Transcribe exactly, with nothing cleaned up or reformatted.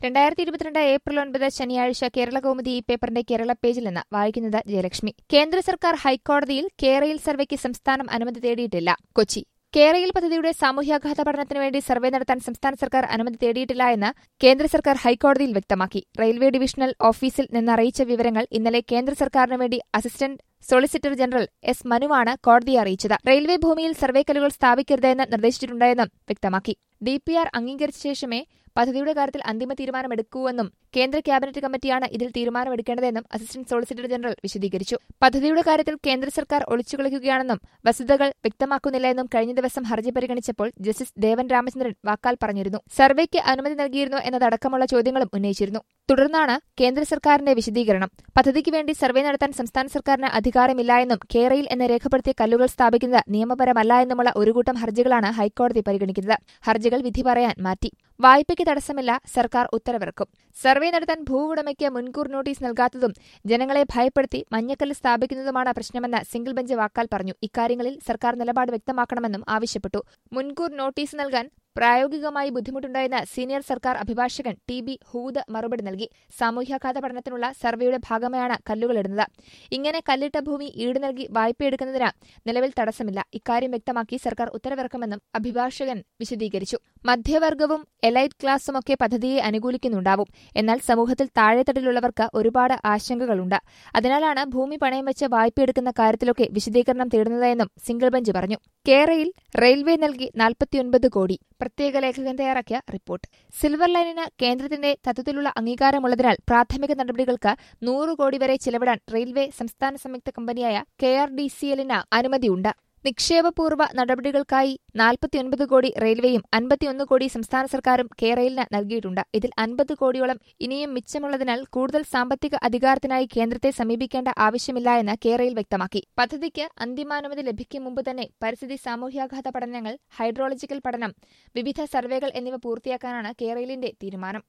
രണ്ടായിരത്തി ഇരുപത്തിരണ്ട് ഏപ്രിൽ ഒൻപത് ശനിയാഴ്ച കേരള കൗമുദി ഈ പേപ്പറിന്റെ കേരള പേജിൽ നിന്ന് വായിക്കുന്നത് ജയലക്ഷ്മി. കേന്ദ്ര സർക്കാർ ഹൈക്കോടതിയിൽ കേരയിൽ സർവേക്ക് സംസ്ഥാനം അനുമതി തേടിയിട്ടില്ല. കൊച്ചി. കേരയിൽ പദ്ധതിയുടെ സാമൂഹ്യാഘാത പഠനത്തിനു വേണ്ടി സർവേ നടത്താൻ സംസ്ഥാന സർക്കാർ അനുമതി തേടിയിട്ടില്ല എന്ന് കേന്ദ്ര സർക്കാർ ഹൈക്കോടതിയിൽ വ്യക്തമാക്കി. റെയിൽവേ ഡിവിഷണൽ ഓഫീസിൽ നിന്നറിയിച്ച വിവരങ്ങൾ ഇന്നലെ കേന്ദ്ര സർക്കാരിനു വേണ്ടി അസിസ്റ്റന്റ് സോളിസിറ്റർ ജനറൽ എസ് മനുവാണ് കോടതിയെ അറിയിച്ചത്. റെയിൽവേ ഭൂമിയിൽ സർവേക്കല്ലുകൾ സ്ഥാപിക്കരുതെന്ന് നിർദ്ദേശിച്ചിട്ടുണ്ടായെന്നും വ്യക്തമാക്കി. ഡി പി ആർ അംഗീകരിച്ച ശേഷമേ പദ്ധതിയുടെ കാര്യത്തിൽ അന്തിമ തീരുമാനമെടുക്കൂവെന്നും കേന്ദ്ര ക്യാബിനറ്റ് കമ്മിറ്റിയാണ് ഇതിൽ തീരുമാനമെടുക്കേണ്ടതെന്നും അസിസ്റ്റന്റ് സോളിസിറ്റർ ജനറൽ വിശദീകരിച്ചു. പദ്ധതിയുടെ കാര്യത്തിൽ കേന്ദ്ര സർക്കാർ ഒളിച്ചുകളിക്കുകയാണെന്നും വസ്തുതകൾ വ്യക്തമാക്കുന്നില്ല എന്നും കഴിഞ്ഞ ദിവസം ഹർജി പരിഗണിച്ചപ്പോൾ ജസ്റ്റിസ് ദേവൻ രാമചന്ദ്രൻ വാക്കാൽ പറഞ്ഞിരുന്നു. സർവേക്ക് അനുമതി നൽകിയിരുന്നോ എന്നതടക്കമുള്ള ചോദ്യങ്ങളും ഉന്നയിച്ചിരുന്നു. തുടർന്നാണ് കേന്ദ്ര സർക്കാരിന്റെ വിശദീകരണം. പദ്ധതിക്ക് വേണ്ടി സർവേ നടത്താൻ സംസ്ഥാന സർക്കാരിന് അധികാരമില്ല എന്നും കേരയിൽ എന്ന് രേഖപ്പെടുത്തിയ കല്ലുകൾ സ്ഥാപിക്കുന്നത് നിയമപരമല്ല എന്നുമുള്ള ഒരു കൂട്ടം ഹർജികളാണ് ഹൈക്കോടതി പരിഗണിക്കുന്നത്. ഹർജികൾ വിധി പറയാൻ മാറ്റി. വായ്പയ്ക്ക് തടസ്സമില്ല, സർക്കാർ ഉത്തരവിറക്കും. സർവേ നടത്താൻ ഭൂവുടമയ്ക്ക് മുൻകൂർ നോട്ടീസ് നൽകാത്തതും ജനങ്ങളെ ഭയപ്പെടുത്തി മഞ്ഞക്കല്ല് സ്ഥാപിക്കുന്നതുമാണ് പ്രശ്നമെന്ന് സിംഗിൾ ബെഞ്ച് വാക്കാൽ പറഞ്ഞു. ഇക്കാര്യങ്ങളിൽ സർക്കാർ നിലപാട് വ്യക്തമാക്കണമെന്നും ആവശ്യപ്പെട്ടു. മുൻകൂർ നോട്ടീസ് നൽകാൻ പ്രായോഗികമായി ബുദ്ധിമുട്ടുണ്ടായെന്ന് സീനിയർ സർക്കാർ അഭിഭാഷകൻ ടി ബി ഹൂദ് മറുപടി നൽകി. സാമൂഹ്യാഘാത പഠനത്തിനുള്ള സർവേയുടെ ഭാഗമായാണ് കല്ലുകളിടുന്നത്. ഇങ്ങനെ കല്ലിട്ട ഭൂമി ഈട് നൽകി വായ്പയെടുക്കുന്നതിന് നിലവിൽ തടസ്സമില്ല. ഇക്കാര്യം വ്യക്തമാക്കി സർക്കാർ ഉത്തരവിറക്കുമെന്നും അഭിഭാഷകൻ വിശദീകരിച്ചു. മധ്യവർഗവും എലൈറ്റ് ക്ലാസുമൊക്കെ പദ്ധതിയെ അനുകൂലിക്കുന്നുണ്ടാവും. എന്നാൽ സമൂഹത്തിൽ താഴെത്തട്ടിലുള്ളവർക്ക് ഒരുപാട് ആശങ്കകളുണ്ട്. അതിനാലാണ് ഭൂമി പണയം വെച്ച് വായ്പയെടുക്കുന്ന കാര്യത്തിലൊക്കെ വിശദീകരണം തേടുന്നതെന്നും സിംഗിൾ ബെഞ്ച് പറഞ്ഞു. കേരയിൽ റെയിൽവേ നൽകി നാൽപ്പത്തിയൊൻപത് കോടി. പ്രത്യേക ലേഖകൻ തയ്യാറാക്കിയ റിപ്പോർട്ട്. സിൽവർ ലൈനിന് കേന്ദ്രത്തിന്റെ തത്വത്തിലുള്ള അംഗീകാരമുള്ളതിനാൽ പ്രാഥമിക നടപടികൾക്ക് നൂറ് കോടി വരെ ചിലവിടാൻ റെയിൽവേ സംസ്ഥാന സംയുക്ത കമ്പനിയായ കെ ആർ ഡി സി എല്ലിന് അനുമതിയുണ്ട്. നിക്ഷേപപൂർവ്വ നടപടികൾക്കായി നാൽപ്പത്തിയൊൻപത് കോടി റെയിൽവേയും അൻപത്തിയൊന്ന് കോടി സംസ്ഥാന സർക്കാരും കേരളിന് നൽകിയിട്ടുണ്ട്. ഇതിൽ അൻപത് കോടിയോളം ഇനിയും മിച്ചമുള്ളതിനാൽ കൂടുതൽ സാമ്പത്തിക അധികാരത്തിനായി കേന്ദ്രത്തെ സമീപിക്കേണ്ട ആവശ്യമില്ല എന്ന് കേരയിൽ വ്യക്തമാക്കി. പദ്ധതിക്ക് അന്തിമാനുമതി ലഭിക്കും മുമ്പ് തന്നെ പരിസ്ഥിതി സാമൂഹ്യാഘാത പഠനങ്ങൾ, ഹൈഡ്രോളജിക്കൽ പഠനം, വിവിധ സർവേകൾ എന്നിവ പൂർത്തിയാക്കാനാണ് കേരളിന്റെ തീരുമാനം.